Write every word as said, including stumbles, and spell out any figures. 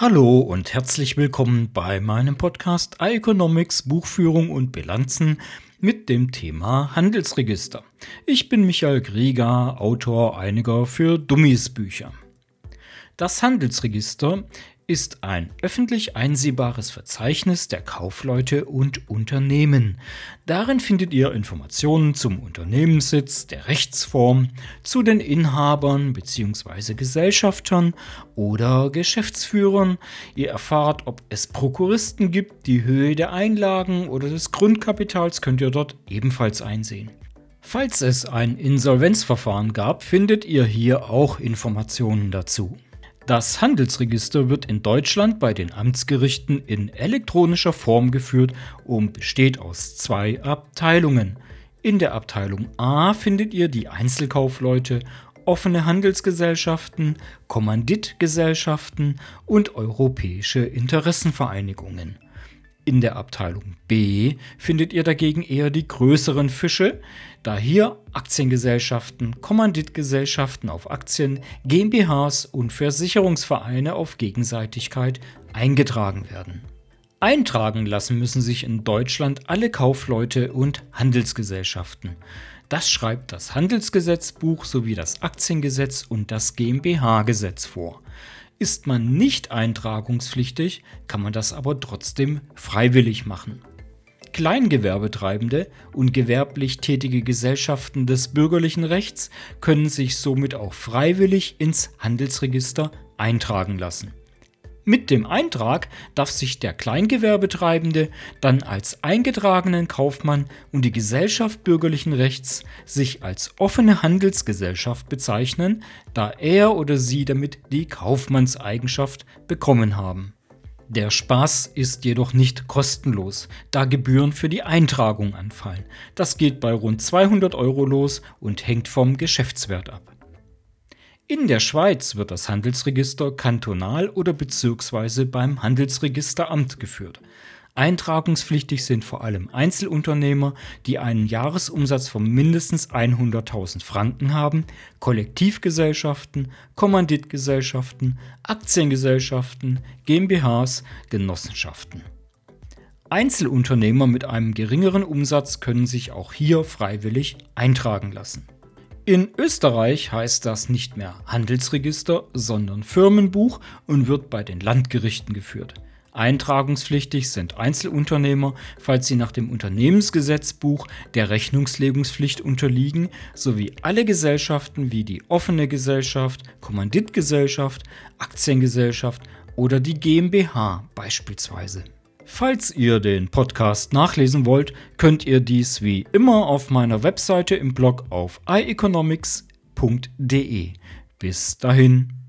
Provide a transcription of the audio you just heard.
Hallo und herzlich willkommen bei meinem Podcast iEconomics Buchführung und Bilanzen mit dem Thema Handelsregister. Ich bin Michael Grieger, Autor einiger für Dummies Bücher. Das Handelsregister ist ein öffentlich einsehbares Verzeichnis der Kaufleute und Unternehmen. Darin findet ihr Informationen zum Unternehmenssitz, der Rechtsform, zu den Inhabern bzw. Gesellschaftern oder Geschäftsführern. Ihr erfahrt, ob es Prokuristen gibt, die Höhe der Einlagen oder des Grundkapitals könnt ihr dort ebenfalls einsehen. Falls es ein Insolvenzverfahren gab, findet ihr hier auch Informationen dazu. Das Handelsregister wird in Deutschland bei den Amtsgerichten in elektronischer Form geführt und besteht aus zwei Abteilungen. In der Abteilung A findet ihr die Einzelkaufleute, offene Handelsgesellschaften, Kommanditgesellschaften und europäische Interessenvereinigungen. In der Abteilung B findet ihr dagegen eher die größeren Fische, da hier Aktiengesellschaften, Kommanditgesellschaften auf Aktien, GmbHs und Versicherungsvereine auf Gegenseitigkeit eingetragen werden. Eintragen lassen müssen sich in Deutschland alle Kaufleute und Handelsgesellschaften. Das schreibt das Handelsgesetzbuch sowie das Aktiengesetz und das GmbH-Gesetz vor. Ist man nicht eintragungspflichtig, kann man das aber trotzdem freiwillig machen. Kleingewerbetreibende und gewerblich tätige Gesellschaften des bürgerlichen Rechts können sich somit auch freiwillig ins Handelsregister eintragen lassen. Mit dem Eintrag darf sich der Kleingewerbetreibende dann als eingetragenen Kaufmann und die Gesellschaft bürgerlichen Rechts sich als offene Handelsgesellschaft bezeichnen, da er oder sie damit die Kaufmannseigenschaft bekommen haben. Der Spaß ist jedoch nicht kostenlos, da Gebühren für die Eintragung anfallen. Das geht bei rund zweihundert Euro los und hängt vom Geschäftswert ab. In der Schweiz wird das Handelsregister kantonal oder bzw. beim Handelsregisteramt geführt. Eintragungspflichtig sind vor allem Einzelunternehmer, die einen Jahresumsatz von mindestens hunderttausend Franken haben, Kollektivgesellschaften, Kommanditgesellschaften, Aktiengesellschaften, GmbHs, Genossenschaften. Einzelunternehmer mit einem geringeren Umsatz können sich auch hier freiwillig eintragen lassen. In Österreich heißt das nicht mehr Handelsregister, sondern Firmenbuch und wird bei den Landgerichten geführt. Eintragungspflichtig sind Einzelunternehmer, falls sie nach dem Unternehmensgesetzbuch der Rechnungslegungspflicht unterliegen, sowie alle Gesellschaften wie die offene Gesellschaft, Kommanditgesellschaft, Aktiengesellschaft oder die GmbH beispielsweise. Falls ihr den Podcast nachlesen wollt, könnt ihr dies wie immer auf meiner Webseite im Blog auf i economics punkt de. Bis dahin.